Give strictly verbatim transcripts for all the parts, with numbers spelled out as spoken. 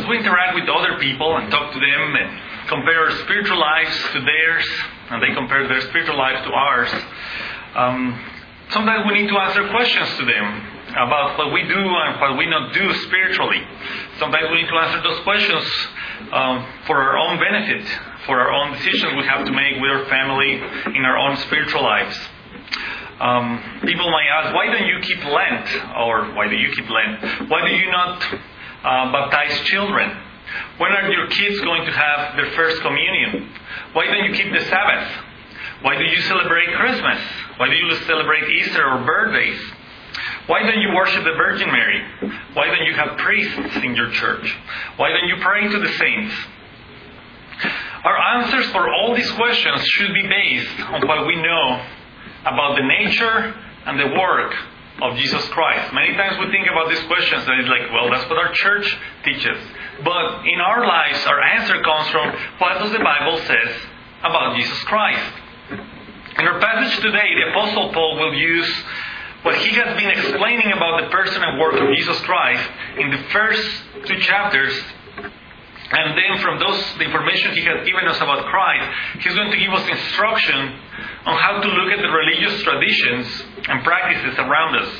as we interact with other people and talk to them and compare our spiritual lives to theirs, and they compare their spiritual lives to ours, um, sometimes we need to answer questions to them about what we do and what we not do spiritually. Sometimes we need to answer those questions um, for our own benefit, for our own decisions we have to make with our family in our own spiritual lives. Um, people might ask, why don't you keep Lent? Or why do you keep Lent? Why do you not uh, baptize children? When are your kids going to have their first communion? Why don't you keep the Sabbath? Why do you celebrate Christmas? Why do you celebrate Easter or birthdays? Why don't you worship the Virgin Mary? Why don't you have priests in your church? Why don't you pray to the saints? Our answers for all these questions should be based on what we know about the nature and the work of Jesus Christ. Many times we think about these questions and it's like, well, that's what our church teaches. But in our lives, our answer comes from what does the Bible says about Jesus Christ. In our passage today, the Apostle Paul will use what he has been explaining about the person and work of Jesus Christ in the first two chapters. And then from those, the information he has given us about Christ, he's going to give us instruction on how to look at the religious traditions and practices around us.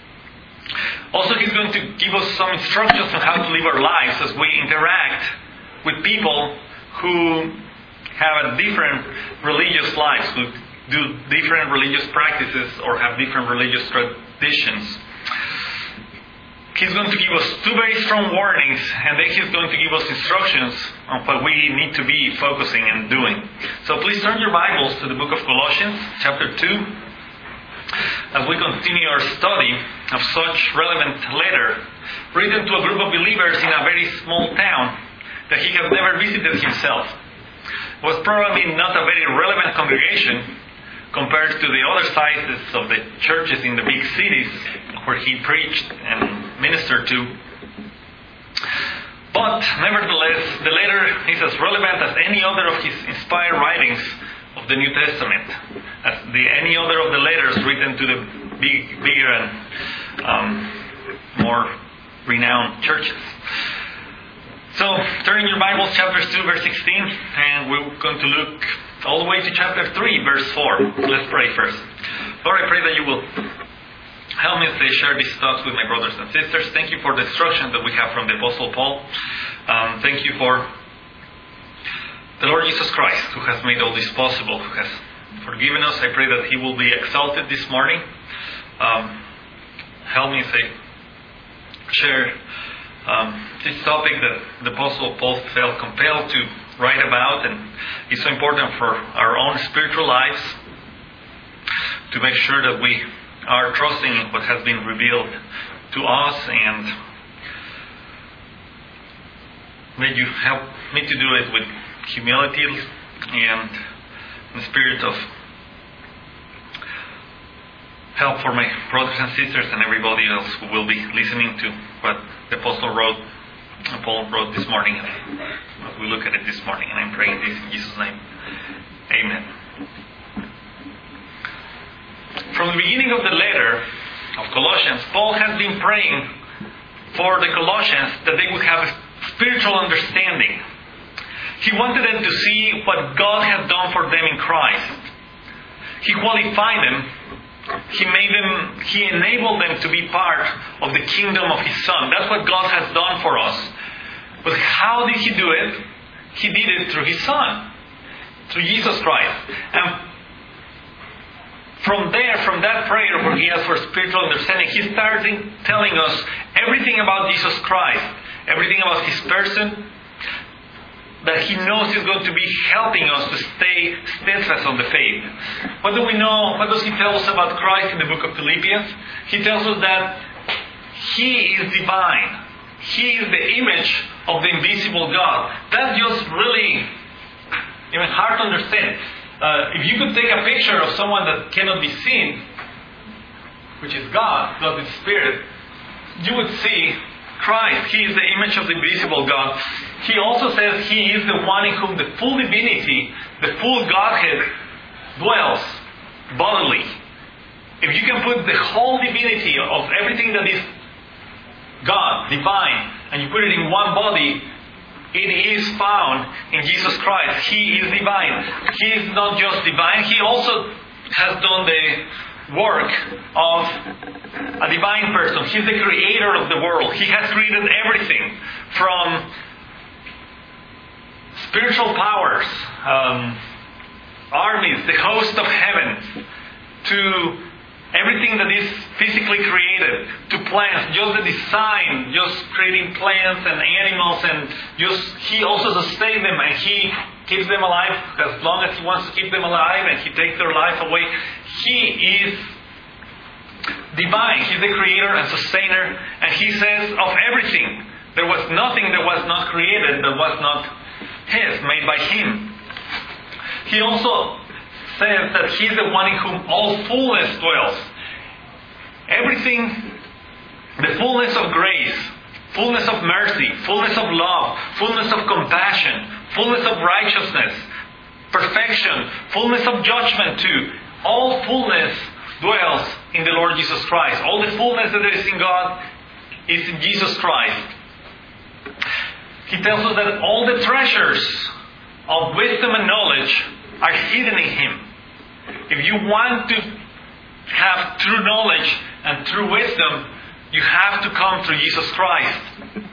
Also, he's going to give us some instructions on how to live our lives as we interact with people who have a different religious lives, who do different religious practices or have different religious traditions. He's going to give us two very strong warnings, and then he's going to give us instructions on what we need to be focusing and doing. So please turn your Bibles to the book of Colossians, chapter two, as we continue our study of such relevant letter written to a group of believers in a very small town that he has never visited himself. It was probably not a very relevant congregation compared to the other sizes of the churches in the big cities where he preached and ministered to. But nevertheless, the letter is as relevant as any other of his inspired writings of the New Testament, as the any other of the letters written to the big, bigger and um, more renowned churches. So, turn your Bibles, chapter two, verse sixteen, and we're going to look all the way to chapter three, verse four. Let's pray first. Lord, I pray that you will help me as I share these thoughts with my brothers and sisters. Thank you for the instruction that we have from the Apostle Paul. Um, thank you for the Lord Jesus Christ, who has made all this possible, who has forgiven us. I pray that He will be exalted this morning. Um, help me as I share um, this topic that the Apostle Paul felt compelled to write about, and it's so important for our own spiritual lives to make sure that we are trusting in what has been revealed to us, and may you help me to do it with humility and the spirit of help for my brothers and sisters and everybody else who will be listening to what the Apostle wrote, Paul wrote this morning, as we look at it this morning. And I'm praying this in Jesus' name. Amen. From the beginning of the letter of Colossians, Paul has been praying for the Colossians that they would have a spiritual understanding. He wanted them to see what God has done for them in Christ. He qualified them. He made them, He enabled them to be part of the kingdom of His Son. That's what God has done for us. But how did He do it? He did it through His Son, through Jesus Christ. And from there, from that prayer where He asked for spiritual understanding, He started telling us everything about Jesus Christ, everything about His person, that He knows is going to be helping us to stay steadfast on the faith. What do we know? What does He tell us about Christ in the book of Philippians? He tells us that He is divine. He is the image of the invisible God. That's just really even hard to understand. Uh, if you could take a picture of someone that cannot be seen, which is God, God is Spirit, you would see Christ. He is the image of the invisible God. He also says He is the one in whom the full divinity, the full Godhead dwells bodily. If you can put the whole divinity of everything that is God, divine, and you put it in one body, it is found in Jesus Christ. He is divine. He is not just divine, He also has done the work of a divine person. He's the creator of the world. He has created everything from spiritual powers, um, armies, the host of heaven, to everything that is physically created, to plants, just the design, just creating plants and animals, and just He also sustains them, and He keeps them alive as long as He wants to keep them alive, and He takes their life away. He is divine. He's the creator and sustainer, and He says of everything, there was nothing that was not created that was not His, made by Him. He also says that He is the one in whom all fullness dwells. Everything, the fullness of grace, fullness of mercy, fullness of love, fullness of compassion, fullness of righteousness, perfection, fullness of judgment too. All fullness dwells in the Lord Jesus Christ. All the fullness that there is in God is in Jesus Christ. He tells us that all the treasures of wisdom and knowledge are hidden in Him. If you want to have true knowledge and true wisdom, you have to come through Jesus Christ.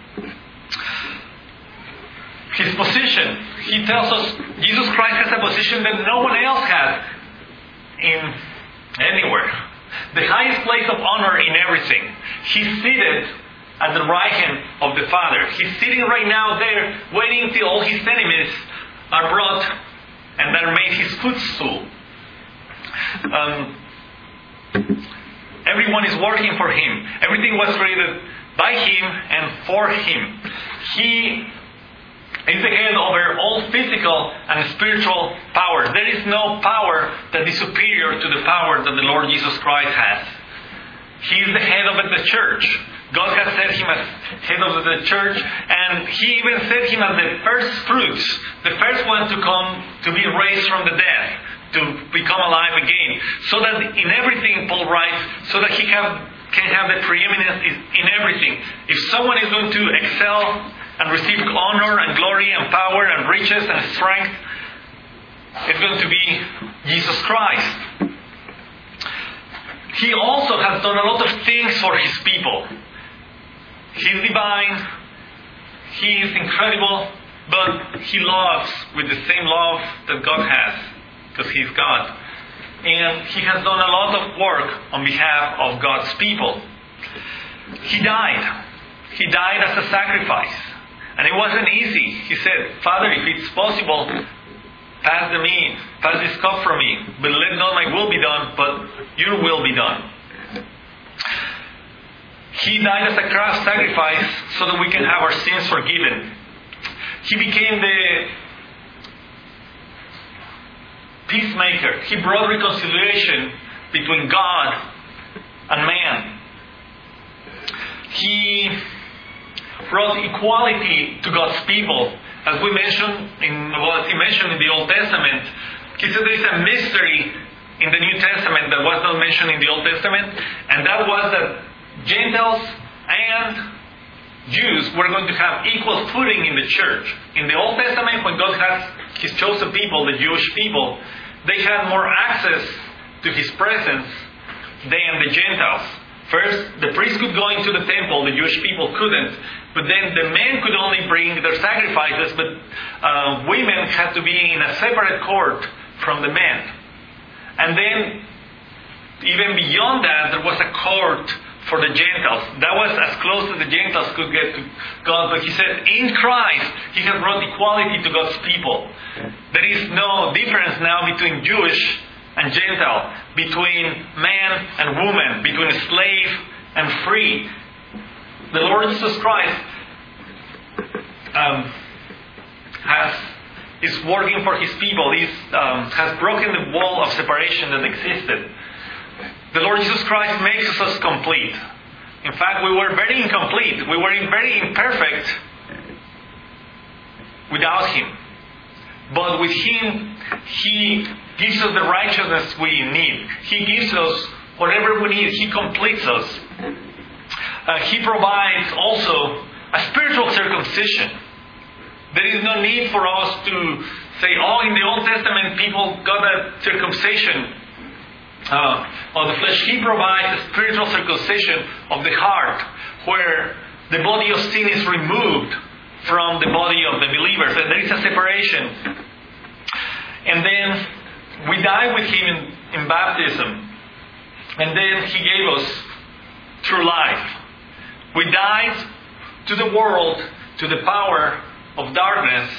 His position, He tells us Jesus Christ has a position that no one else has in anywhere. The highest place of honor in everything. He's seated at the right hand of the Father. He's sitting right now there, waiting till all His enemies are brought and that are made His footstool. Um, everyone is working for Him. Everything was created by Him and for Him. He is the head over all physical and spiritual powers. There is no power that is superior to the power that the Lord Jesus Christ has. He is the head of the church. God has set Him as head of the church, and He even set Him as the first fruits, the first one to come to be raised from the dead, to become alive again. So that in everything, Paul writes, so that He have, can have the preeminence in everything. If someone is going to excel and receive honor and glory and power and riches and strength, it's going to be Jesus Christ. He also has done a lot of things for His people. He's divine, He is incredible, but He loves with the same love that God has, because He's God. And He has done a lot of work on behalf of God's people. He died. He died as a sacrifice. And it wasn't easy. He said, Father, if it's possible, pass the me, pass this cup from me, but let not my will be done, but your will be done. He died as a cross sacrifice so that we can have our sins forgiven. He became the peacemaker. He brought reconciliation between God and man. He brought equality to God's people. As we mentioned in what he mentioned in the Old Testament, he said there is a mystery in the New Testament that was not mentioned in the Old Testament, and that was that Gentiles and Jews were going to have equal footing in the church. In the Old Testament, when God has His chosen people, the Jewish people, they had more access to His presence than the Gentiles. First, the priests could go into the temple, the Jewish people couldn't. But then the men could only bring their sacrifices, but uh, women had to be in a separate court from the men. And then, even beyond that, there was a court for the Gentiles. That was as close as the Gentiles could get to God. But He said, in Christ, He has brought equality to God's people. There is no difference now between Jewish and Gentile, between man and woman, between slave and free. The Lord Jesus Christ um, has is working for His people. He um, has broken the wall of separation that existed. The Lord Jesus Christ makes us complete. In fact, we were very incomplete. We were very imperfect without Him. But with Him, He gives us the righteousness we need. He gives us whatever we need. He completes us. Uh, he provides also a spiritual circumcision. There is no need for us to say, oh, in the Old Testament people got a circumcision uh, of the flesh. He provides a spiritual circumcision of the heart, where the body of sin is removed from the body of the believers, and there is a separation. And then we die with Him in, in baptism, and then He gave us true life. We died to the world, to the power of darkness,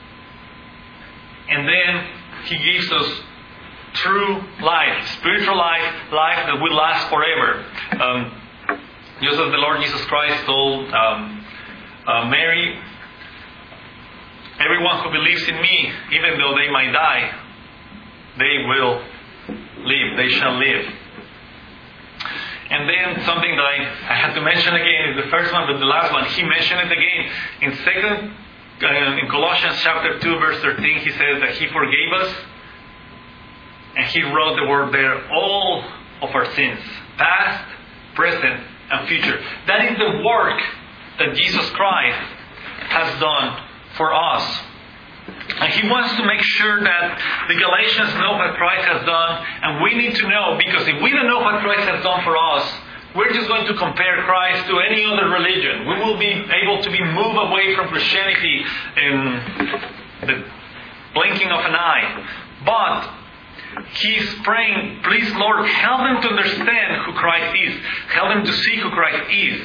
and then He gives us true life, spiritual life, life that will last forever. Um, just as the Lord Jesus Christ told um, uh, Mary, everyone who believes in me, even though they might die, they will live, they shall live. And then something that I, I had to mention again is the first one, but the last one, he mentioned it again. In second, uh, in Colossians chapter two, verse thirteen, he says that He forgave us, and He wrote the word there, all of our sins, past, present, and future. That is the work that Jesus Christ has done for us. And He wants to make sure that the Galatians know what Christ has done, and we need to know, because if we don't know what Christ has done for us, we're just going to compare Christ to any other religion. We will be able to be moved away from Christianity in the blinking of an eye. But He's praying, please Lord, help them to understand who Christ is. Help them to see who Christ is.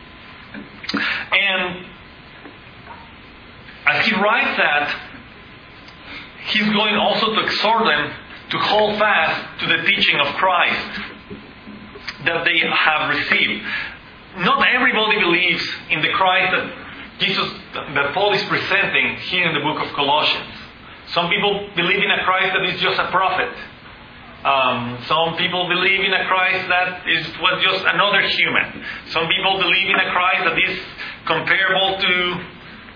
And as He writes that, He's going also to exhort them to hold fast to the teaching of Christ that they have received. Not everybody believes in the Christ that Jesus, that Paul is presenting here in the book of Colossians. Some people believe in a Christ that is just a prophet. Um, some people believe in a Christ that is was just another human. Some people believe in a Christ that is comparable to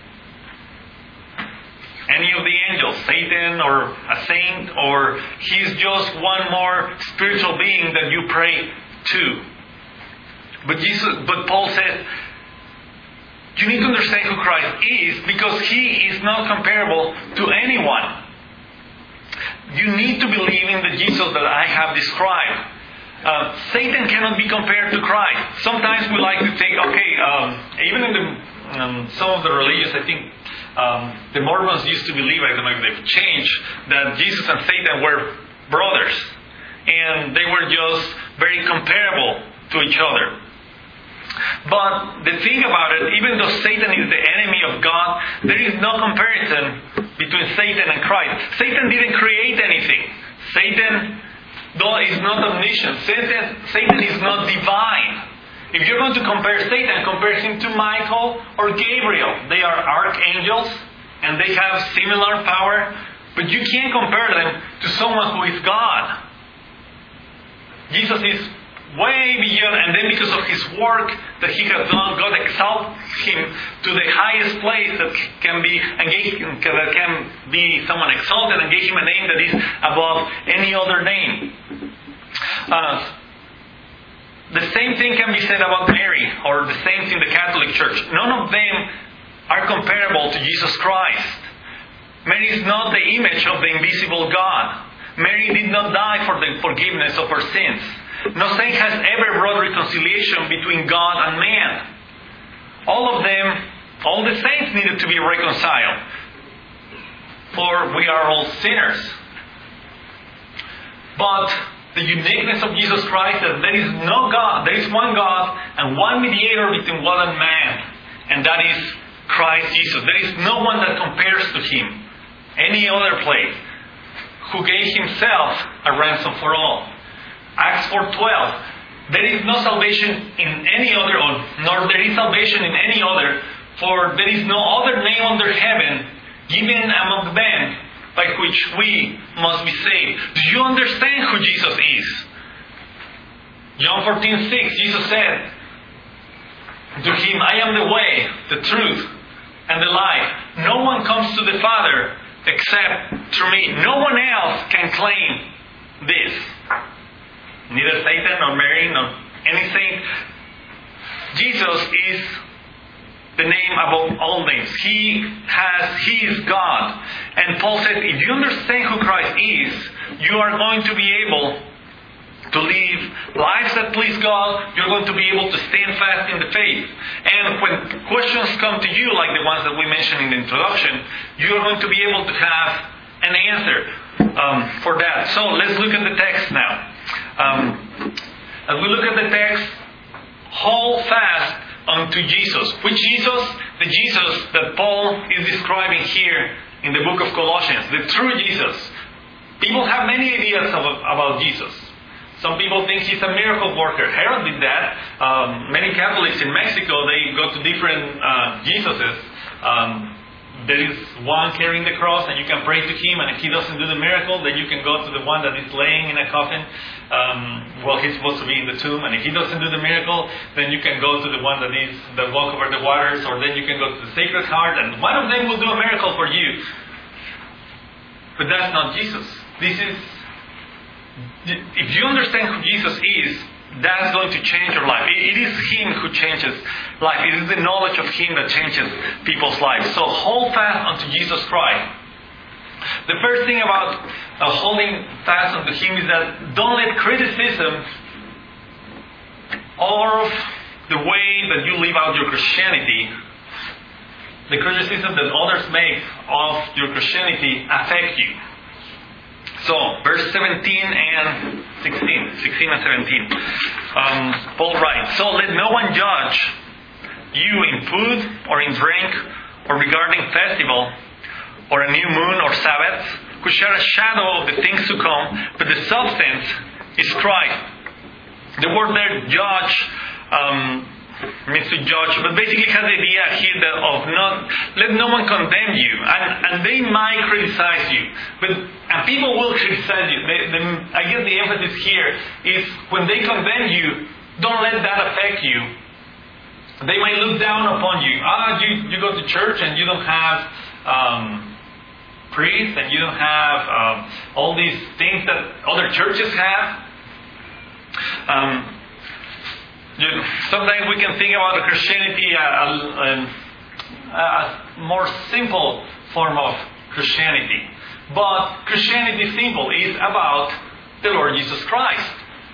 any of the angels, Satan or a saint, or He's just one more spiritual being that you pray to. But Jesus, but Paul said, you need to understand who Christ is, because He is not comparable to anyone. You need to believe in the Jesus that I have described. Uh, Satan cannot be compared to Christ. Sometimes we like to think, okay, um, even in the, um, some of the religions, I think um, the Mormons used to believe, I don't know if they've changed, that Jesus and Satan were brothers. And they were just very comparable to each other. But the thing about it, even though Satan is the enemy of God, there is no comparison between Satan and Christ. Satan didn't create anything. Satan though is not omniscient. Satan, Satan is not divine. If you're going to compare Satan, compare him to Michael or Gabriel. They are archangels and they have similar power, but you can't compare them to someone who is God. Jesus is way beyond, and then because of His work that He has done, God exalts Him to the highest place that can be, and gave, that can be someone exalted, and gave Him a name that is above any other name. Uh, the same thing can be said about Mary, or the same thing the Catholic Church. None of them are comparable to Jesus Christ. Mary is not the image of the invisible God. Mary did not die for the forgiveness of her sins. No saint has ever brought reconciliation between God and man. All of them, all the saints needed to be reconciled. For we are all sinners. But the uniqueness of Jesus Christ is that there is no God, there is one God and one mediator between God and man. And that is Christ Jesus. There is no one that compares to Him any other place, who gave Himself a ransom for all. Acts four twelve. There is no salvation in any other, nor there is salvation in any other, for there is no other name under heaven given among men by which we must be saved. Do you understand who Jesus is? John fourteen six, Jesus said to Him, I am the way, the truth, and the life. No one comes to the Father except through me. No one else can claim this. Neither Satan nor Mary nor any saint. Jesus is the name above all names. He has, He is God. And Paul said, if you understand who Christ is, you are going to be able to live lives that please God. You're going to be able to stand fast in the faith. And when questions come to you, like the ones that we mentioned in the introduction, you're going to be able to have an answer um, for that. So let's look at the text now. Um, as we look at the text, hold fast unto Jesus. Which Jesus? The Jesus that Paul is describing here in the book of Colossians. The true Jesus. People have many ideas of, about Jesus. Some people think he's a miracle worker. Herod did that. Um, many Catholics in Mexico, they go to different uh, Jesuses. Um, there is one carrying the cross and you can pray to him, and if he doesn't do the miracle, then you can go to the one that is laying in a coffin. Um, well, he's supposed to be in the tomb, and if he doesn't do the miracle, then you can go to the one that is that walk over the waters, or then you can go to the Sacred Heart, and one of them will do a miracle for you. But that's not Jesus. This is, if you understand who Jesus is, that's going to change your life. It is Him who changes life. It is the knowledge of Him that changes people's lives. So hold fast unto Jesus Christ. The first thing about uh, holding fast unto Him is that don't let criticism or the way that you live out your Christianity, the criticism that others make of your Christianity, affect you. So, verse seventeen and sixteen. sixteen and seventeen. Um, Paul writes, so let no one judge you in food or in drink or regarding festival or a new moon or Sabbath, which are a shadow of the things to come, but the substance is Christ. The word there, judge, um, means to judge, but basically has the idea here that of not, let no one condemn you, and, and they might criticize you, but and people will criticize you. They, they, I guess the emphasis here is when they condemn you, don't let that affect you. They might look down upon you. Ah, you, you go to church and you don't have um, priests, and you don't have um, all these things that other churches have. Um, You, sometimes we can think about Christianity as a, a, a more simple form of Christianity. But Christianity simple is about the Lord Jesus Christ.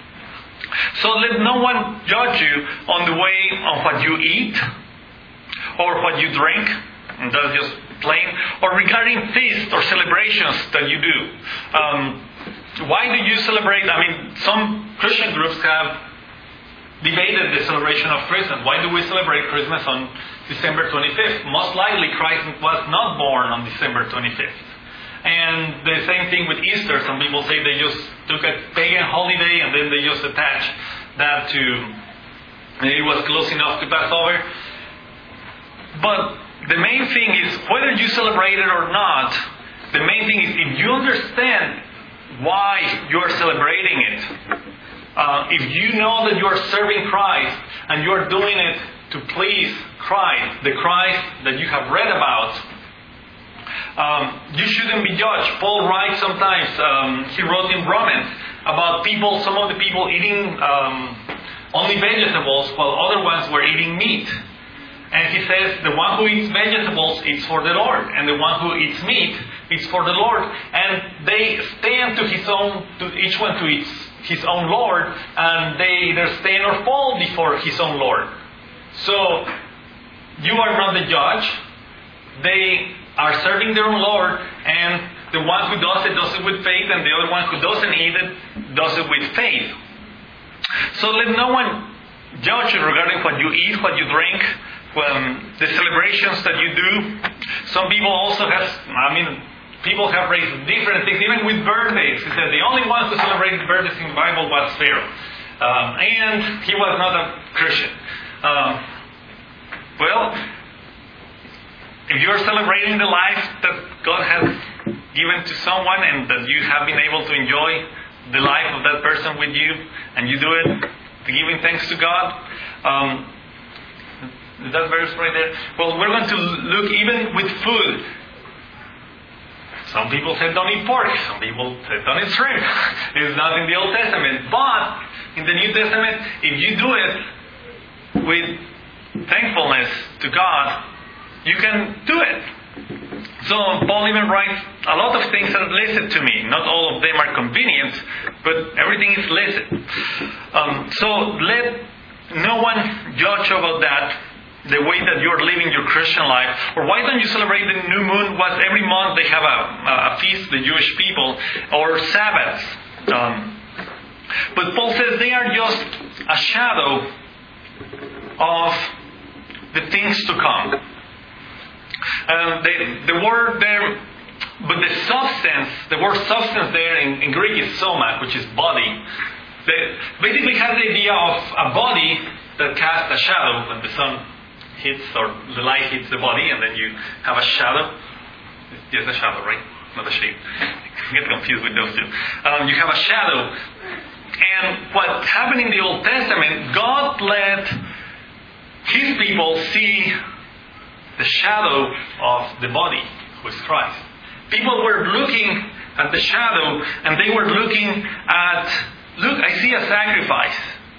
So let no one judge you on the way on what you eat or what you drink, and that's just plain, or regarding feasts or celebrations that you do. Um, why do you celebrate? I mean, some Christian groups have debated the celebration of Christmas. Why do we celebrate Christmas on December twenty-fifth? Most likely Christ was not born on December twenty-fifth. And the same thing with Easter. Some people say they just took a pagan holiday and then they just attached that to, it was close enough to Passover. But the main thing is, whether you celebrate it or not, the main thing is if you understand why you are celebrating it. Uh, if you know that you are serving Christ and you are doing it to please Christ, the Christ that you have read about, um, you shouldn't be judged. Paul writes sometimes, um, he wrote in Romans about people, some of the people eating um, only vegetables while other ones were eating meat. And he says, the one who eats vegetables eats for the Lord, and the one who eats meat eats for the Lord. And they stand to his own, to each one to eats his own Lord, and they either stand or fall before his own Lord. So, you are not the judge. They are serving their own Lord, and the one who does it, does it with faith, and the other one who doesn't eat it, does it with faith. So let no one judge you regarding what you eat, what you drink, um, the celebrations that you do. Some people also have, I mean, people have raised different things, even with birthdays. He said the only one who celebrated birthdays in the Bible was Pharaoh. Um, and he was not a Christian. Um, well, if you're celebrating the life that God has given to someone and that you have been able to enjoy the life of that person with you, and you do it giving thanks to God, um, is that verse right there? Well, we're going to look even with food. Some people said don't eat pork. Some people said don't eat shrimp. It's not in the Old Testament. But in the New Testament, if you do it with thankfulness to God, you can do it. So Paul even writes, a lot of things are listed to me. Not all of them are convenient, but everything is listed. Um, so let no one judge about that, the way that you're living your Christian life. Or why don't you celebrate the new moon? What every month they have a, a feast, the Jewish people, or Sabbaths. Um, but Paul says they are just a shadow of the things to come. And the, the word there, but the substance, the word substance there in, in Greek is soma, which is body. The, basically has the idea of a body that casts a shadow when the sun hits or the light hits the body, and then you have a shadow. It's just a shadow, right? Not a shape. I get confused with those two. Um, you have a shadow. And what happened in the Old Testament, God let His people see the shadow of the body, who is Christ. People were looking at the shadow, and they were looking at, look, I see a sacrifice.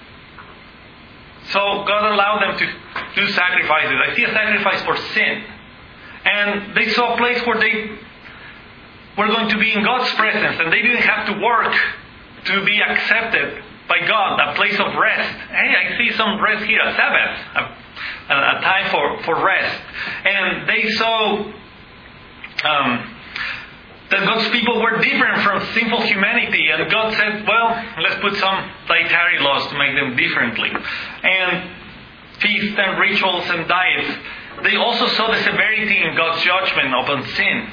So God allowed them to do sacrifices. I see a sacrifice for sin. And they saw a place where they were going to be in God's presence, and they didn't have to work to be accepted by God, a place of rest. Hey, I see some rest here, a Sabbath, a, a time for, for rest. And they saw um, that God's people were different from sinful humanity, and God said, well, let's put some dietary laws to make them differently. And feasts and rituals and diets. They also saw the severity in God's judgment upon sin.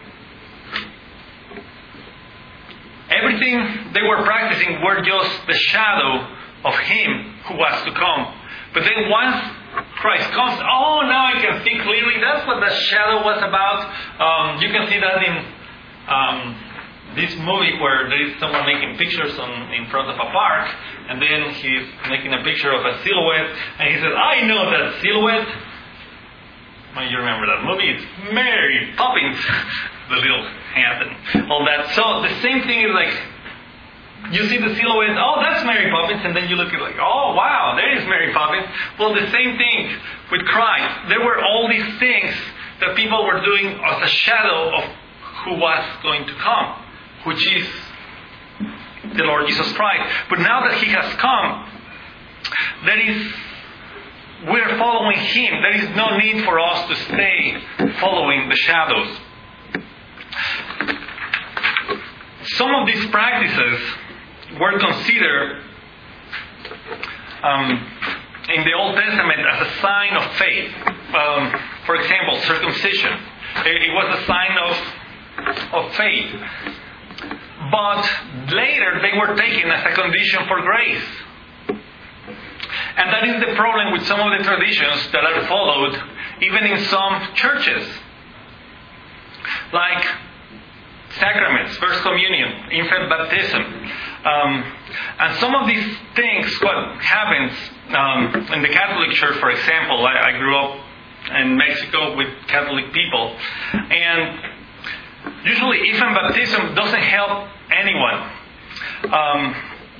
Everything they were practicing were just the shadow of Him who was to come. But then once Christ comes, oh, now I can see clearly. That's what the shadow was about. Um, you can see that in um, this movie where there is someone making pictures on in front of a park, and then he's making a picture of a silhouette, and he says, I know that silhouette. Well, you remember that movie? It's Mary Poppins. The little hand and all that. So the same thing is like, you see the silhouette, oh, that's Mary Poppins, and then you look at it like, oh, wow, there is Mary Poppins. Well, the same thing with Christ. There were all these things that people were doing as a shadow of who was going to come, which is the Lord Jesus Christ. But now that He has come, there is, we're following Him. There is no need for us to stay following the shadows. Some of these practices were considered um, in the Old Testament as a sign of faith. Um, for example, circumcision. It was a sign of, of faith. But later they were taken as a condition for grace. And that is the problem with some of the traditions that are followed even in some churches. Like sacraments, First Communion, infant baptism. Um, and some of these things, what happens um, in the Catholic Church, for example, I, I grew up in Mexico with Catholic people, and usually infant baptism doesn't help anyone. Um,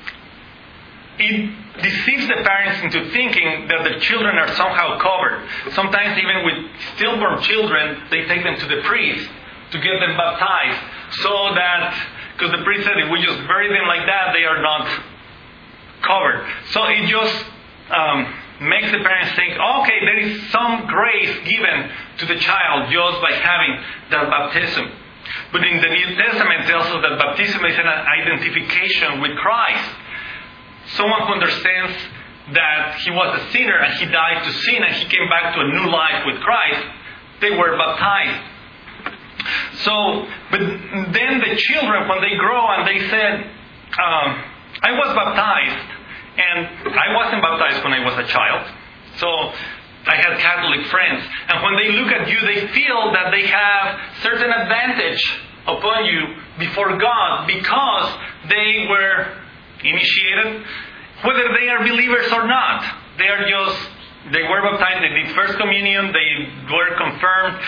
it deceives the parents into thinking that the children are somehow covered. Sometimes even with stillborn children, they take them to the priest to get them baptized, so that, because the priest said if we just bury them like that, they are not covered. So it just um, makes the parents think, okay, there is some grace given to the child just by having that baptism. But in the New Testament it tells us that baptism is an identification with Christ. Someone who understands that he was a sinner and he died to sin and he came back to a new life with Christ, they were baptized. So, but then the children, when they grow and they said, um, I was baptized, and I wasn't baptized when I was a child, so I had Catholic friends, and when they look at you, they feel that they have certain advantage upon you before God because they were initiated, whether they are believers or not. They are just, they were baptized, they did First Communion, they were confirmed.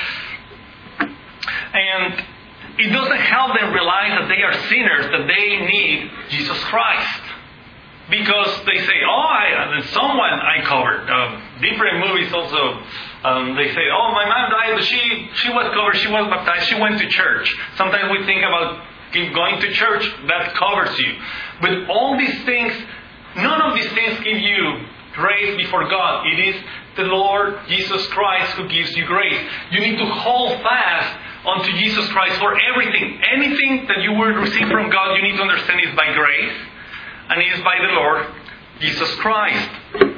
And it doesn't help them realize that they are sinners, that they need Jesus Christ. because they say, oh, I, and someone I covered. Um, different movies also, um, they say, oh, my mom died, but she, she was covered, she was baptized, she went to church. Sometimes we think about going to church, that covers you. But all these things, none of these things give you grace before God. It is the Lord Jesus Christ who gives you grace. You need to hold fast onto Jesus Christ for everything. Anything that you will receive from God, you need to understand is by grace, and it is by the Lord Jesus Christ.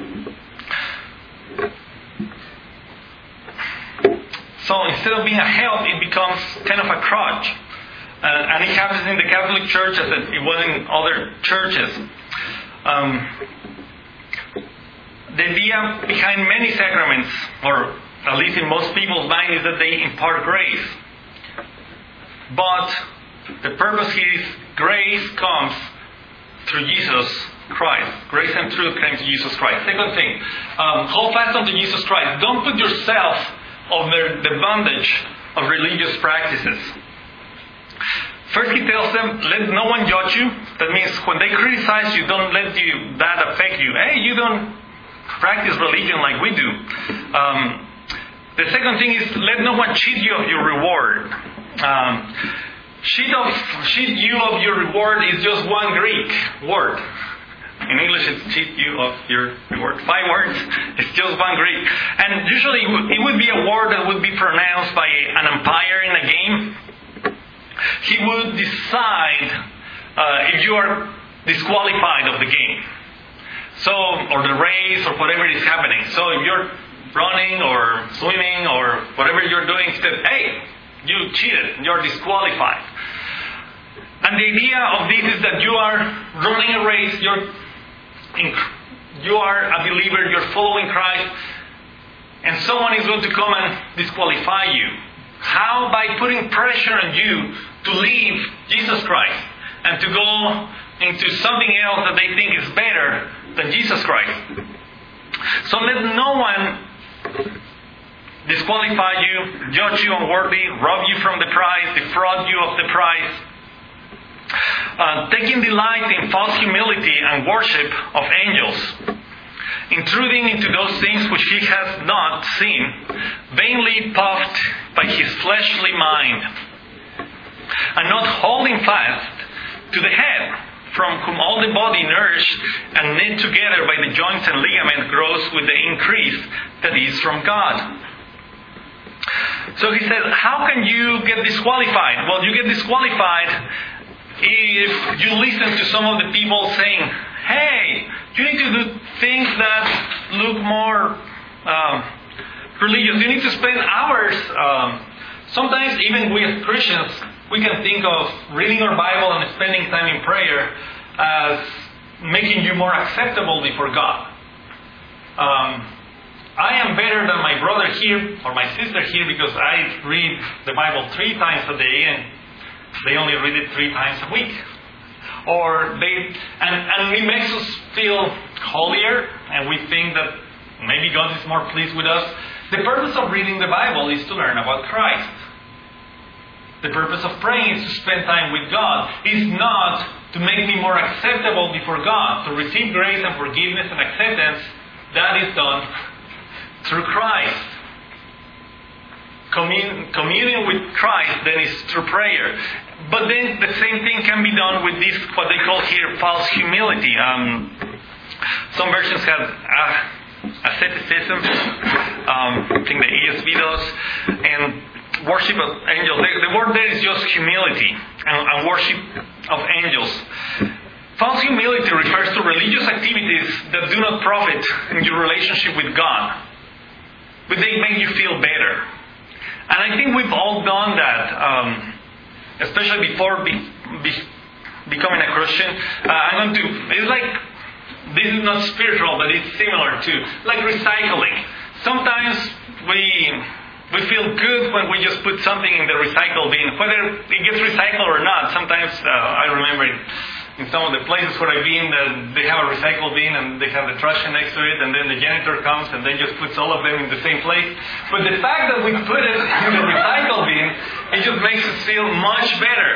So instead of being a help, it becomes kind of a crutch. Uh, and it happens in the Catholic Church as it was in other churches. Um, the idea behind many sacraments, or at least in most people's mind, is that they impart grace. But the purpose here is grace comes through Jesus Christ. Grace and truth comes to Jesus Christ. Second thing, um, hold fast onto Jesus Christ. Don't put yourself under the bondage of religious practices. First, he tells them, let no one judge you. That means when they criticize you, don't let you, that affect you. Hey, you don't practice religion like we do. Um, the second thing is, let no one cheat you of your reward. Um, cheat, of, cheat you of your reward is just one Greek word. In English, it's cheat you of your reward. Five words. It's just one Greek. And usually it would be a word that would be pronounced by an umpire in a game. He would decide uh, if you are disqualified of the game. So, or the race, or whatever is happening. So if you're running or swimming or whatever you're doing, he said, hey, you cheated, you're disqualified. And the idea of this is that you are running a race, you're in, you are a believer, you're following Christ, and someone is going to come and disqualify you. How? By putting pressure on you to leave Jesus Christ and to go into something else that they think is better than Jesus Christ. So let no one disqualify you, judge you unworthy, rob you from the prize, defraud you of the prize. Uh, taking delight in false humility and worship of angels. Intruding into those things which he has not seen, vainly puffed by his fleshly mind, and not holding fast to the head, from whom all the body nourished and knit together by the joints and ligament grows with the increase that is from God. So he says, how can you get disqualified? Well, you get disqualified if you listen to some of the people saying, hey, you need to do things that look more um, religious. You need to spend hours. Um, sometimes even we as Christians, we can think of reading our Bible and spending time in prayer as making you more acceptable before God. Um, I am better than my brother here or my sister here because I read the Bible three times a day and they only read it three times a week. Or they, and, and it makes us feel holier, and we think that maybe God is more pleased with us. The purpose of reading the Bible is to learn about Christ. The purpose of praying is to spend time with God. It's not to make me more acceptable before God. To receive grace and forgiveness and acceptance, that is done through Christ. Commun- communion with Christ then is through prayer. But then the same thing can be done with this, what they call here, false humility. Um, some versions have uh, asceticism. Um, I think the E S V does. And worship of angels. The, the word there is just humility and, and worship of angels. False humility refers to religious activities that do not profit in your relationship with God, but they make you feel better. And I think we've all done that. Um, Especially before be, be, becoming a Christian, uh, I'm going to. It's like this is not spiritual, but it's similar to like recycling. Sometimes we we feel good when we just put something in the recycle bin, whether it gets recycled or not. Sometimes uh, I remember in some of the places where I've been that they have a recycle bin and they have the trash next to it, and then the janitor comes and then just puts all of them in the same place. But the fact that we put it in the recycle bin, it just makes us feel much better.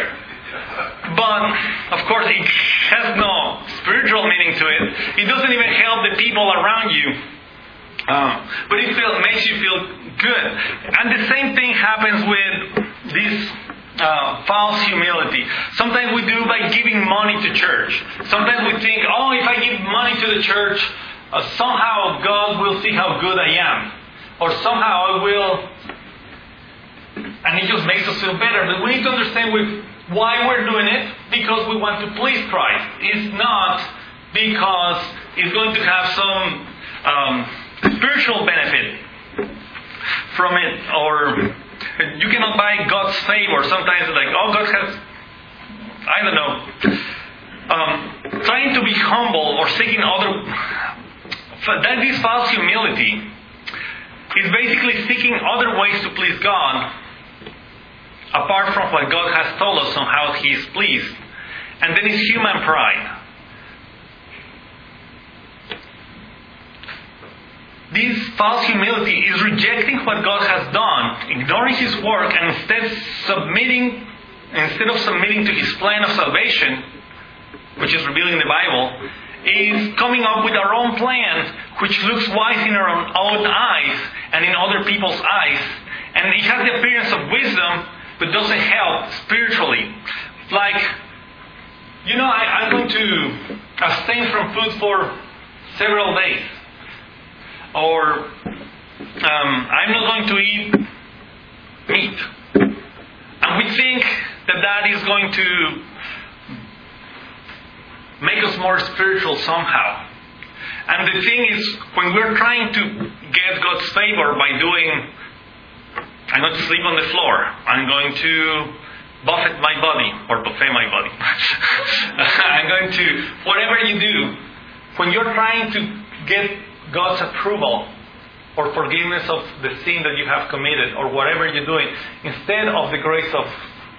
But, of course, it has no spiritual meaning to it. It doesn't even help the people around you. Um, but it feels, makes you feel good. And the same thing happens with this uh, false humility. Sometimes we do by giving money to church. Sometimes we think, oh, if I give money to the church, uh, somehow God will see how good I am. Or somehow I will... And it just makes us feel better. But we need to understand with why we're doing it. Because we want to please Christ. It's not because it's going to have some um, spiritual benefit from it. Or you cannot buy God's favor. Sometimes it's like, oh, God has, I don't know, um, trying to be humble or seeking other... That is false humility. It's basically seeking other ways to please God, apart from what God has told us on how He is pleased. And then it's human pride. This false humility is rejecting what God has done, ignoring His work, and instead submitting, instead of submitting to His plan of salvation, which is revealed in the Bible, is coming up with our own plan, which looks wise in our own eyes and in other people's eyes. And it has the appearance of wisdom, but doesn't help spiritually. Like, you know, I, I'm going to abstain from food for several days. Or, um, I'm not going to eat meat. And we think that that is going to make us more spiritual somehow. And the thing is, when we're trying to get God's favor by doing, I'm going to sleep on the floor, I'm going to buffet my body, or buffet my body. I'm going to, whatever you do, when you're trying to get God's approval or forgiveness of the sin that you have committed or whatever you're doing, instead of the grace of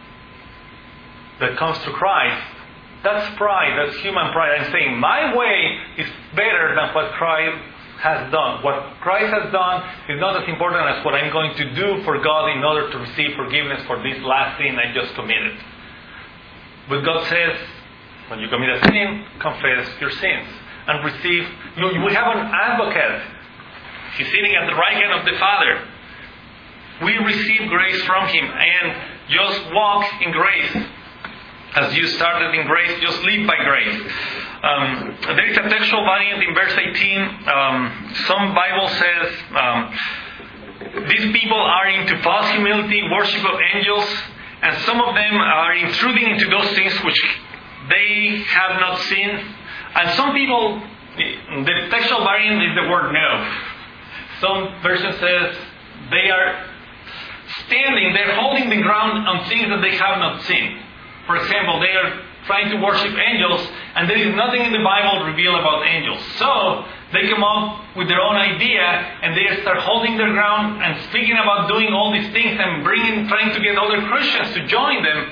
that comes through Christ, that's pride, that's human pride. I'm saying my way is better than what Christ has done. What Christ has done is not as important as what I'm going to do for God in order to receive forgiveness for this last sin I just committed. But God says, when you commit a sin, confess your sins and receive. We have an advocate. He's sitting at the right hand of the Father. We receive grace from Him and just walk in grace. As you started in grace, just live by grace. Um, there is a textual variant in verse eighteen. Um, some Bible says um, these people are into false humility, worship of angels, and some of them are intruding into those things which they have not seen. And some people, the textual variant is the word no. Some version says they are standing, they're holding the ground on things that they have not seen. For example, they are trying to worship angels, and there is nothing in the Bible revealed about angels. So, they come up with their own idea, and they start holding their ground and speaking about doing all these things and bringing, trying to get other Christians to join them,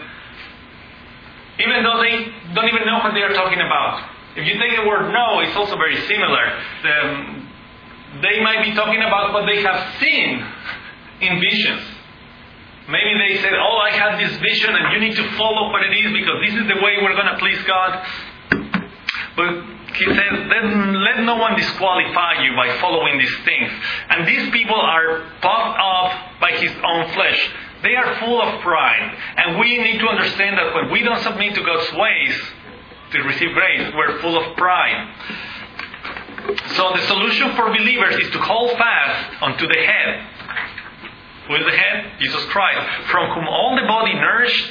even though they don't even know what they are talking about. If you take the word no, it's also very similar. The, they might be talking about what they have seen in visions. Maybe they said, oh, I had this vision and you need to follow what it is because this is the way we're going to please God. But He says, let, let no one disqualify you by following these things. And these people are puffed up by his own flesh. They are full of pride. And we need to understand that when we don't submit to God's ways to receive grace, we're full of pride. So the solution for believers is to hold fast onto the head. Who is the head? Jesus Christ, from whom all the body nourished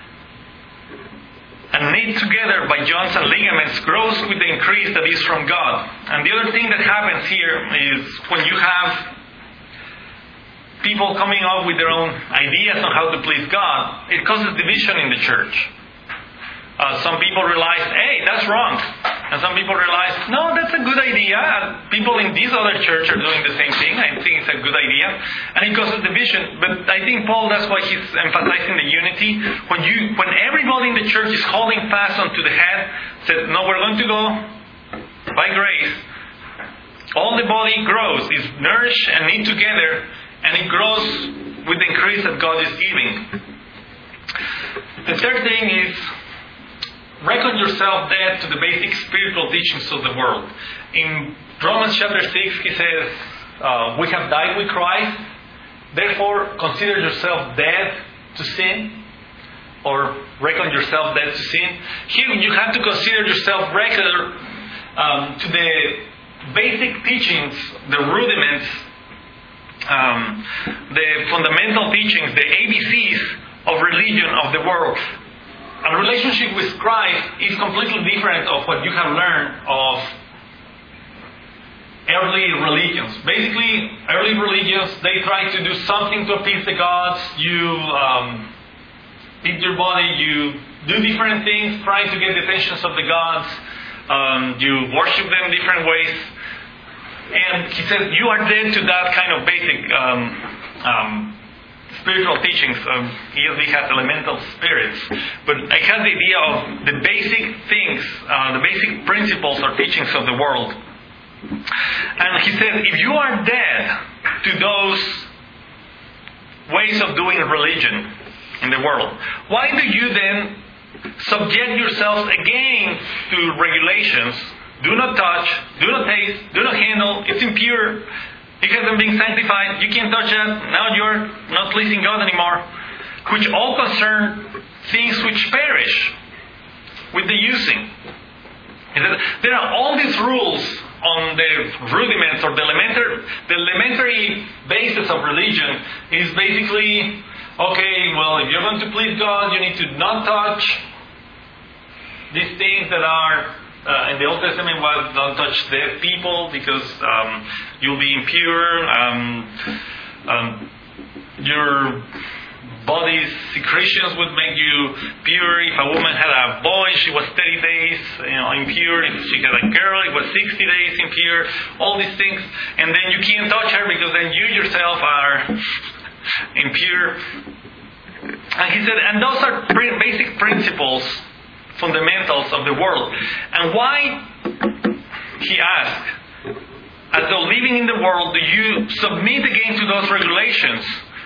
and knit together by joints and ligaments grows with the increase that is from God. And the other thing that happens here is when you have people coming up with their own ideas on how to please God, it causes division in the church. Uh, some people realize, hey, that's wrong. And some people realize, no, that's a good idea. And people in this other church are doing the same thing. I think it's a good idea. And it causes division. But I think Paul, that's why he's emphasizing the unity. When you, when everybody in the church is holding fast onto the head, said, no, we're going to go by grace. All the body grows, is nourished and knit together, and it grows with the increase that God is giving. The third thing is reckon yourself dead to the basic spiritual teachings of the world. In Romans chapter six, he says, uh, we have died with Christ, therefore consider yourself dead to sin, or reckon yourself dead to sin. Here you have to consider yourself reckoned um, to the basic teachings, the rudiments, um, the fundamental teachings, the A B Cs of religion of the world. A relationship with Christ is completely different of what you have learned of early religions. Basically, early religions, they try to do something to appease the gods. You um, eat your body, you do different things trying to get the attentions of the gods. Um, you worship them different ways. And he says, you are dead to that kind of basic um, um, spiritual teachings. Um, E S V has elemental spirits. But I have the idea of the basic things, uh, the basic principles or teachings of the world. And he said, if you are dead to those ways of doing religion in the world, why do you then subject yourselves again to regulations? Do not touch, do not taste, do not handle, it's impure, it hasn't been sanctified, you can't touch it, now you're not pleasing God anymore, which all concern things which perish with the using. There are all these rules on the rudiments or the elementary, the elementary basis of religion is basically, okay, well, if you're going to please God, you need to not touch these things that are, uh, in the Old Testament was don't touch dead people because um, you'll be impure. Um, um, your body's secretions would make you pure. If a woman had a boy, she was thirty days you know, impure. If she had a girl, it was sixty days impure. All these things. And then you can't touch her because then you yourself are impure. And he said, and those are basic principles, fundamentals of the world. And why, he asked, as though living in the world, do you submit again to those regulations,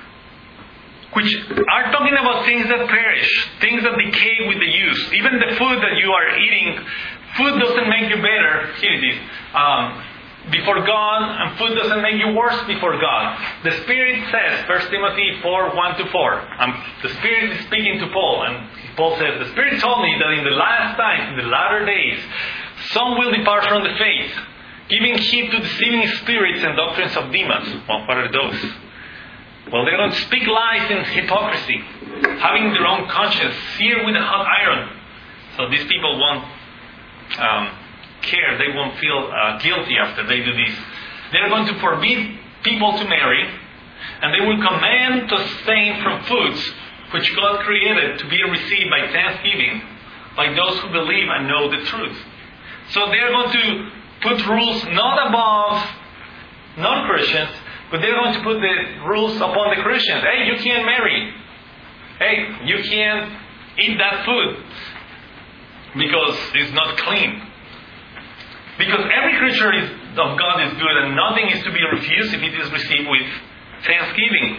which are talking about things that perish, things that decay with the use. Even the food that you are eating, food doesn't make you better. Here it is. Um, before God, and food doesn't make you worse before God. The Spirit says, First Timothy four, one to four. Um, the Spirit is speaking to Paul, and Paul says, the Spirit told me that in the last times, in the latter days, some will depart from the faith, giving heed to deceiving spirits and doctrines of demons. Well, what are those? Well, they're going to speak lies in hypocrisy, having their own conscience seared with a hot iron. So these people won't um, care. They won't feel uh, guilty after they do this. They're going to forbid people to marry, and they will command to abstain from foods which God created to be received by thanksgiving by those who believe and know the truth. So they're going to put rules not above non-Christians, but they're going to put the rules upon the Christians. Hey, you can't marry. Hey, you can't eat that food because it's not clean. Because every creature is, of God is good, and nothing is to be refused if it is received with thanksgiving.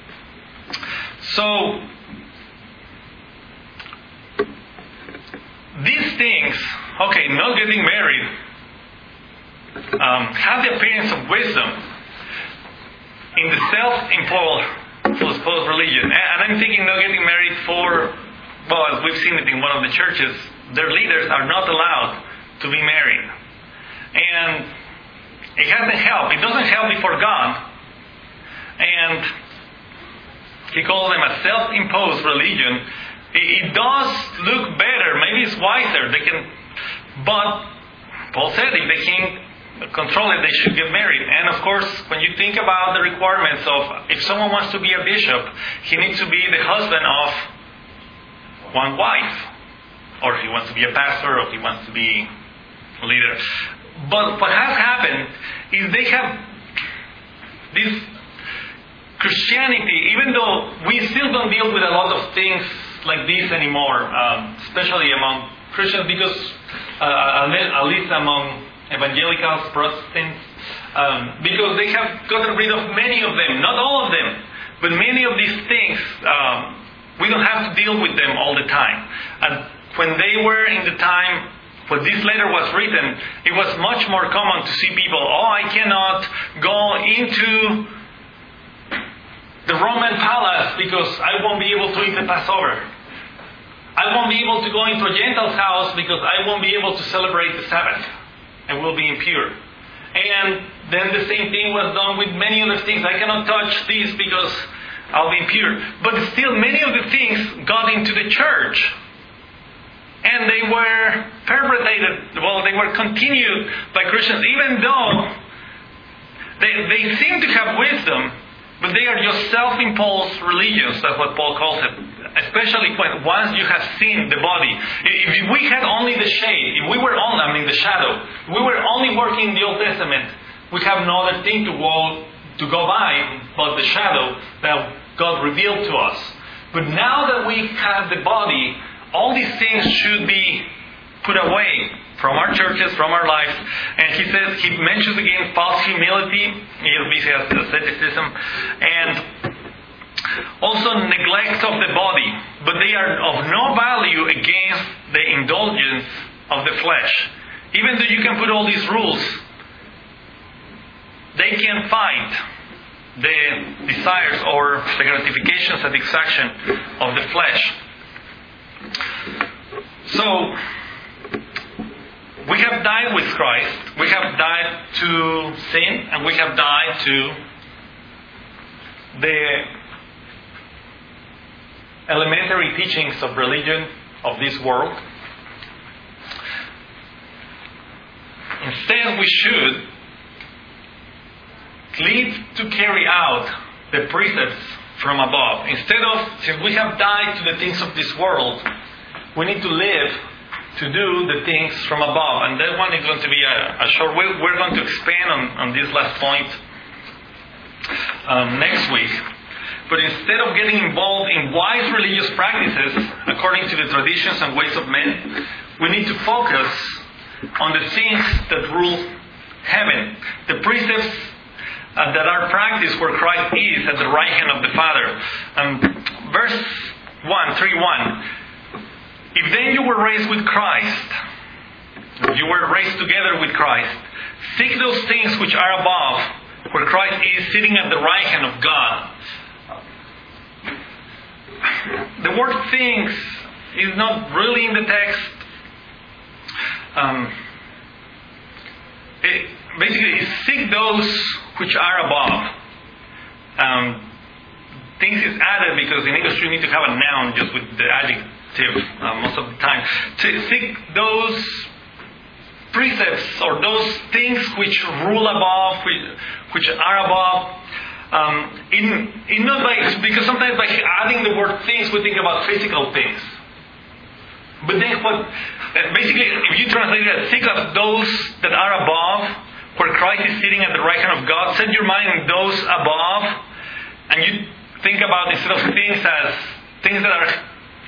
So, these things, okay, not getting married, um, have the appearance of wisdom in the self-imposed religion. And I'm thinking not getting married for, well, as we've seen it in one of the churches, their leaders are not allowed to be married. And it hasn't helped. It doesn't help before God. And he calls them a self-imposed religion. It, it does look better. Maybe it's wiser. They can, but Paul said if they can control it, they should get married. And of course, when you think about the requirements of if someone wants to be a bishop, he needs to be the husband of one wife, or if he wants to be a pastor, or if he wants to be a leader. But what has happened is they have this Christianity, even though we still don't deal with a lot of things like this anymore, um, especially among Christians, because uh, at least among evangelicals, Protestants, um, because they have gotten rid of many of them, not all of them, but many of these things um, we we don't have to deal with them all the time. And when they were in the time when this letter was written, it was much more common to see people, oh, I cannot go into the Roman palace because I won't be able to eat the Passover. I won't be able to go into a Gentile's house because I won't be able to celebrate the Sabbath and will be impure. And then the same thing was done with many other things. I cannot touch this because I'll be impure. But still, many of the things got into the church. And they were perpetrated, well, they were continued by Christians, even though they, they seem to have wisdom, but they are just self-imposed religions. That's what Paul calls it. Especially when once you have seen the body. If we had only the shade, if we were only, I mean the shadow, if we were only working in the Old Testament, we have no other thing to go, to go by but the shadow that God revealed to us. But now that we have the body, all these things should be put away from our churches, from our lives. And he says, he mentions again false humility, E S V says asceticism, and also neglect of the body. But they are of no value against the indulgence of the flesh. Even though you can put all these rules, they can fight the desires or the gratification, satisfaction of the flesh. So, we have died with Christ. We have died to sin, and we have died to the elementary teachings of religion of this world. Instead, we should live to carry out the precepts from above. Instead of, since we have died to the things of this world, we need to live to do the things from above. And that one is going to be a, a short, we're, we're going to expand on, on this last point um, next week. But instead of getting involved in wise religious practices according to the traditions and ways of men, we need to focus on the things that rule heaven. The precepts uh, that are practiced where Christ is at the right hand of the Father. Um, verse one, three one. If then you were raised with Christ, you were raised together with Christ, seek those things which are above, where Christ is sitting at the right hand of God. The word things is not really in the text. Um, it, basically, it's seek those which are above. Um, things is added because in English you need to have a noun just with the adjective. Uh, most of the time, to seek those precepts or those things which rule above, which, which are above. Um, in, in not by, because sometimes by adding the word things, we think about physical things. But then, what basically, if you translate it as seek of those that are above, where Christ is sitting at the right hand of God, set your mind on those above, and you think about instead of things as things that are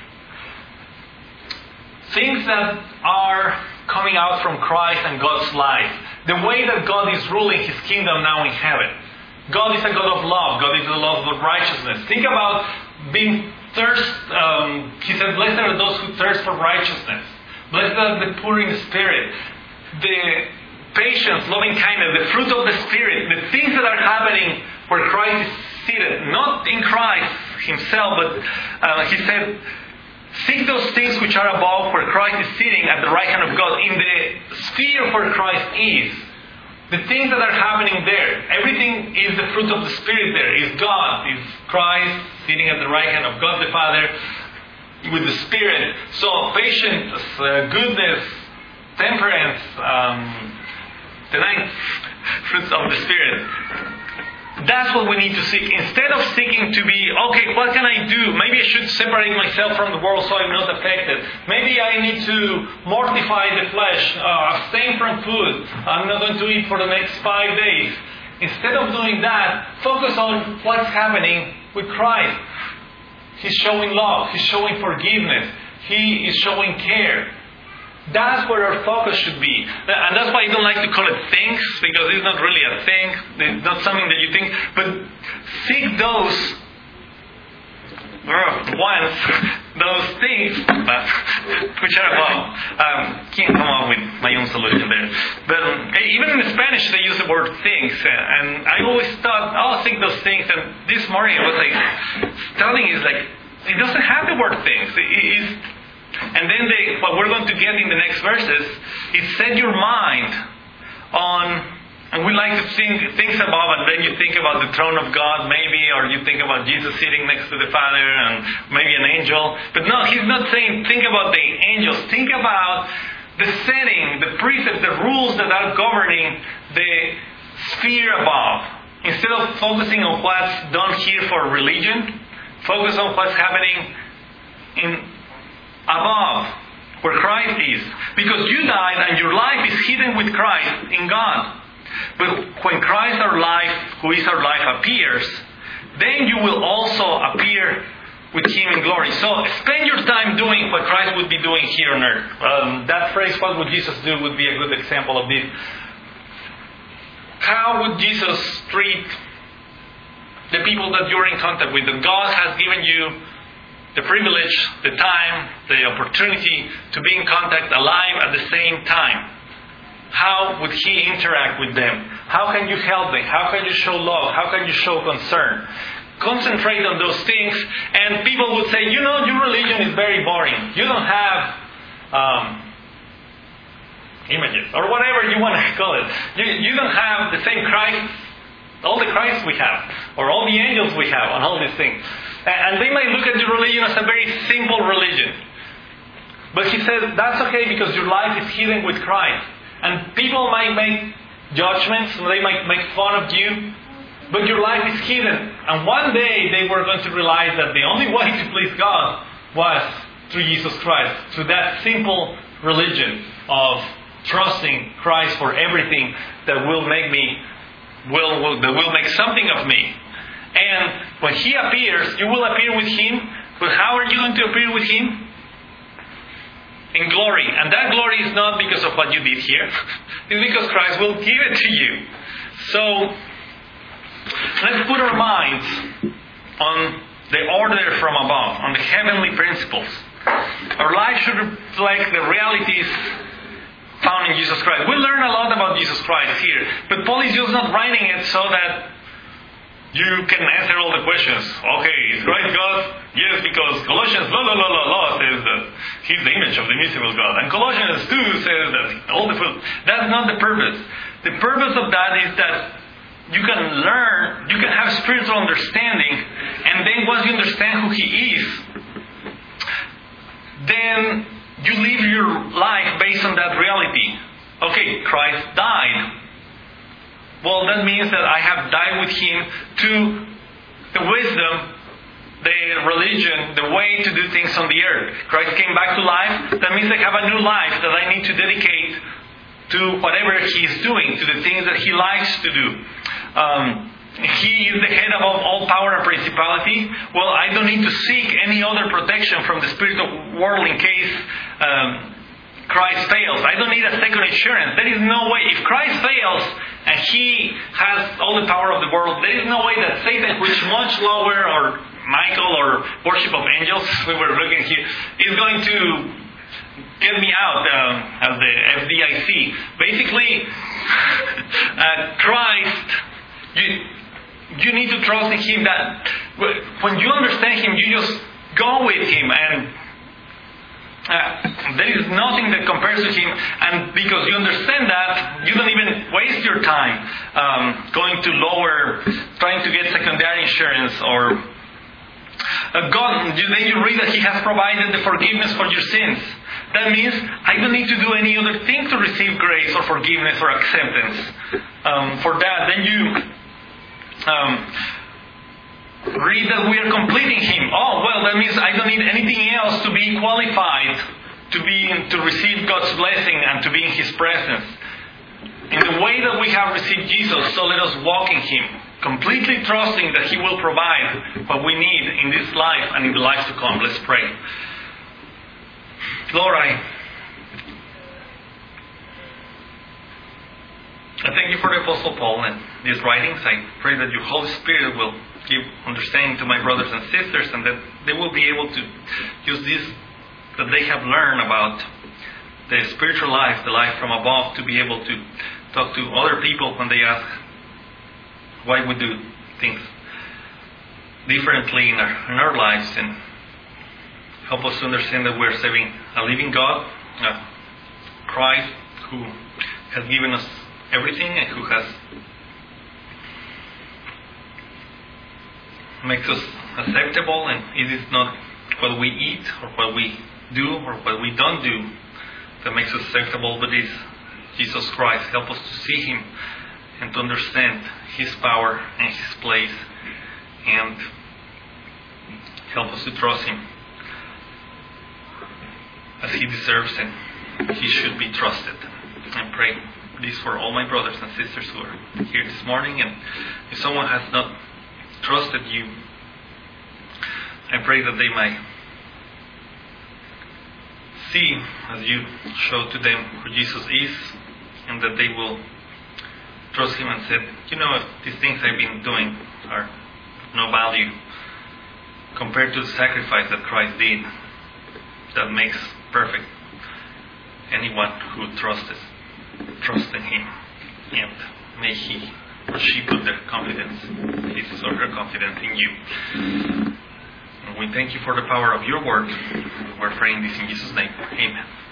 things that are coming out from Christ and God's life. The way that God is ruling His kingdom now in heaven. God is a God of love. God is a God of righteousness. Think about being thirst. Um, he said, blessed are those who thirst for righteousness. Blessed are the poor in spirit. The patience, loving kindness, the fruit of the Spirit. The things that are happening where Christ is seated. Not in Christ Himself, but uh, He said, seek those things which are above, where Christ is sitting at the right hand of God, in the sphere where Christ is. The things that are happening there, everything is the fruit of the Spirit there. Is God, is Christ sitting at the right hand of God the Father with the Spirit. So patience, uh, goodness, temperance, um, the nine fruits of the Spirit. That's what we need to seek. Instead of seeking to be, okay, what can I do? Maybe I should separate myself from the world so I'm not affected. Maybe I need to mortify the flesh, uh, abstain from food. I'm not going to eat for the next five days. Instead of doing that, focus on what's happening with Christ. He's showing love. He's showing forgiveness. He is showing care. That's where our focus should be. And that's why I don't like to call it things, because it's not really a thing. It's not something that you think. But seek those wants those things, uh, which are above. Um, can't come up with my own solution there. But um, even in Spanish, they use the word things, and I always thought, I'll think those things. And this morning, I was like studying is like it doesn't have the word things. It is, and then they, what we're going to get in the next verses is set your mind on. And we like to think things above, and then you think about the throne of God, maybe, or you think about Jesus sitting next to the Father, and maybe an angel. But no, he's not saying think about the angels. Think about the setting, the precepts, the rules that are governing the sphere above. Instead of focusing on what's done here for religion, focus on what's happening in above, where Christ is. Because you died, and your life is hidden with Christ in God. But when Christ our life, who is our life, appears, then you will also appear with Him in glory. So spend your time doing what Christ would be doing here on earth. Um, that phrase, what would Jesus do, would be a good example of this. How would Jesus treat the people that you're in contact with? That God has given you the privilege, the time, the opportunity to be in contact alive at the same time. How would He interact with them? How can you help them? How can you show love? How can you show concern? Concentrate on those things, and people would say, you know, your religion is very boring. You don't have um, images, or whatever you want to call it. You, you don't have the same Christ, all the Christ we have, or all the angels we have, and all these things. And they might look at your religion as a very simple religion. But He says, that's okay, because your life is hidden with Christ. And people might make judgments, they might make fun of you, but your life is hidden. And one day they were going to realize that the only way to please God was through Jesus Christ, through that simple religion of trusting Christ for everything that will make me, will, will that will make something of me. And when He appears, you will appear with Him. But how are you going to appear with Him? In glory. And that glory is not because of what you did here. It's because Christ will give it to you. So, let's put our minds on the order from above, on the heavenly principles. Our life should reflect the realities found in Jesus Christ. We learn a lot about Jesus Christ here, but Paul is just not writing it so that you can answer all the questions. Okay, is Christ God? Yes, because Colossians la la la la la says that He's the image of the invisible God. And Colossians two says that all the food. That's not the purpose. The purpose of that is that you can learn, you can have spiritual understanding, and then once you understand who He is, then you live your life based on that reality. Okay, Christ died. Well, that means that I have died with Him to the wisdom, the religion, the way to do things on the earth. Christ came back to life. That means I have a new life that I need to dedicate to whatever He is doing, to the things that He likes to do. Um, he is the head above all power and principality. Well, I don't need to seek any other protection from the spiritual world in case um, Christ fails. I don't need a second insurance. There is no way. If Christ fails and He has all the power of the world, there is no way that Satan, which is much lower, or Michael, or worship of angels, we were looking here, is going to get me out uh, as the F D I C. Basically, uh, Christ, you, you need to trust in Him. That when you understand Him, you just go with Him, and uh, there is nothing that compares to Him. And because you understand that, you don't even waste your time um, going to lower, trying to get secondary insurance, or uh, God. Then you read that He has provided the forgiveness for your sins. That means I don't need to do any other thing to receive grace or forgiveness or acceptance. Um, for that, then you um, read that we are completing Him. Oh, well, that means I don't need anything else to be qualified to be to receive God's blessing and to be in His presence. In the way that we have received Jesus, so let us walk in Him, completely trusting that He will provide what we need in this life and in the life to come. Let's pray. Lord, I, I thank You for the Apostle Paul and these writings. I pray that Your Holy Spirit will give understanding to my brothers and sisters, and that they will be able to use this that they have learned about the spiritual life, the life from above, to be able to talk to other people when they ask why we do things differently in our, in our lives, and help us to understand that we're serving a living God, uh, Christ, who has given us everything and who has makes us acceptable, and it is not what we eat or what we do or what we don't do that makes us acceptable, but it's Jesus Christ. Help us to see Him and to understand His power and His place, and help us to trust Him as He deserves and He should be trusted. I pray this for all my brothers and sisters who are here this morning, and if someone has not trusted You, I pray that they might see as You show to them who Jesus is, and that they will trust Him and say, you know, if these things I've been doing are no value compared to the sacrifice that Christ did, that makes perfect anyone who trusts trusts in Him, and may he or she put their confidence, his or her confidence in You. And we thank You for the power of Your word. We're praying this in Jesus' name. Amen.